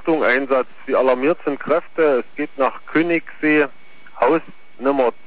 Achtung, Einsatz. Sie alarmiert sind Kräfte. Es geht nach Königssee, Haus Nummer